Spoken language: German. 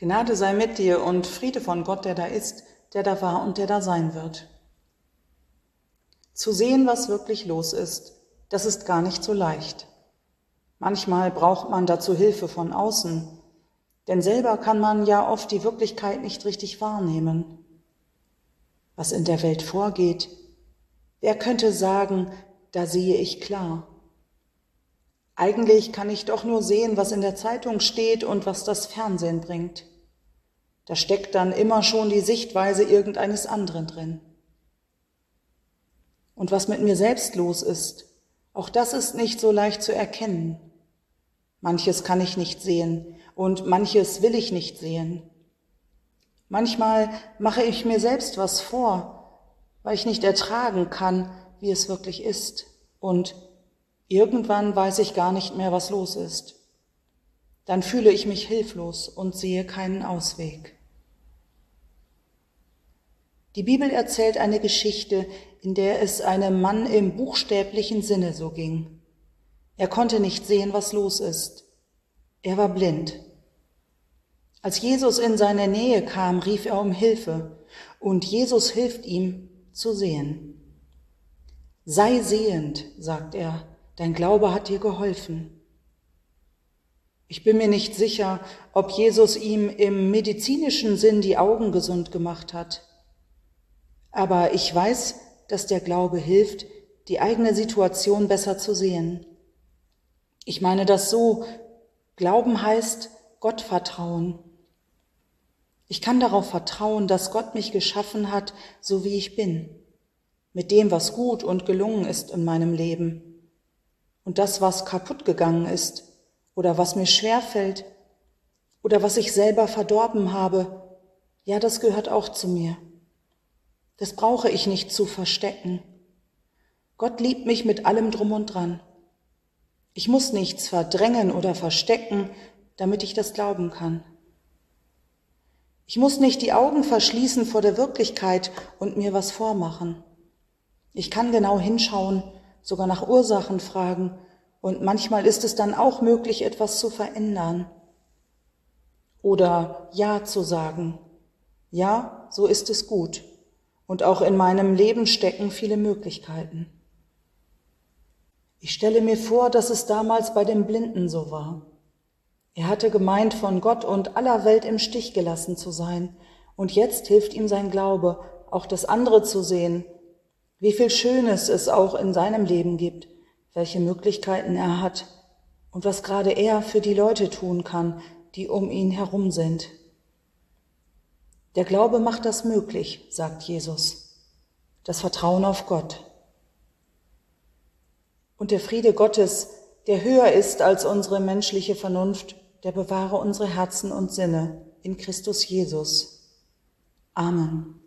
Gnade sei mit dir und Friede von Gott, der da ist, der da war und der da sein wird. Zu sehen, was wirklich los ist, das ist gar nicht so leicht. Manchmal braucht man dazu Hilfe von außen, denn selber kann man ja oft die Wirklichkeit nicht richtig wahrnehmen. Was in der Welt vorgeht, wer könnte sagen, da sehe ich klar. Eigentlich kann ich doch nur sehen, was in der Zeitung steht und was das Fernsehen bringt. Da steckt dann immer schon die Sichtweise irgendeines anderen drin. Und was mit mir selbst los ist, auch das ist nicht so leicht zu erkennen. Manches kann ich nicht sehen und manches will ich nicht sehen. Manchmal mache ich mir selbst was vor, weil ich nicht ertragen kann, wie es wirklich ist. Und irgendwann weiß ich gar nicht mehr, was los ist. Dann fühle ich mich hilflos und sehe keinen Ausweg. Die Bibel erzählt eine Geschichte, in der es einem Mann im buchstäblichen Sinne so ging. Er konnte nicht sehen, was los ist. Er war blind. Als Jesus in seine Nähe kam, rief er um Hilfe, und Jesus hilft ihm zu sehen. Sei sehend, sagt er, dein Glaube hat dir geholfen. Ich bin mir nicht sicher, ob Jesus ihm im medizinischen Sinn die Augen gesund gemacht hat. Aber ich weiß, dass der Glaube hilft, die eigene Situation besser zu sehen. Ich meine das so, Glauben heißt Gott vertrauen. Ich kann darauf vertrauen, dass Gott mich geschaffen hat, so wie ich bin, mit dem, was gut und gelungen ist in meinem Leben. Und das, was kaputt gegangen ist oder was mir schwerfällt oder was ich selber verdorben habe, ja, das gehört auch zu mir. Das brauche ich nicht zu verstecken. Gott liebt mich mit allem drum und dran. Ich muss nichts verdrängen oder verstecken, damit ich das glauben kann. Ich muss nicht die Augen verschließen vor der Wirklichkeit und mir was vormachen. Ich kann genau hinschauen, sogar nach Ursachen fragen, und manchmal ist es dann auch möglich, etwas zu verändern. Oder Ja zu sagen. Ja, so ist es gut. Und auch in meinem Leben stecken viele Möglichkeiten. Ich stelle mir vor, dass es damals bei dem Blinden so war. Er hatte gemeint, von Gott und aller Welt im Stich gelassen zu sein. Und jetzt hilft ihm sein Glaube, auch das andere zu sehen, wie viel Schönes es auch in seinem Leben gibt, welche Möglichkeiten er hat und was gerade er für die Leute tun kann, die um ihn herum sind. Der Glaube macht das möglich, sagt Jesus. Das Vertrauen auf Gott. Und der Friede Gottes, der höher ist als unsere menschliche Vernunft, der bewahre unsere Herzen und Sinne in Christus Jesus. Amen.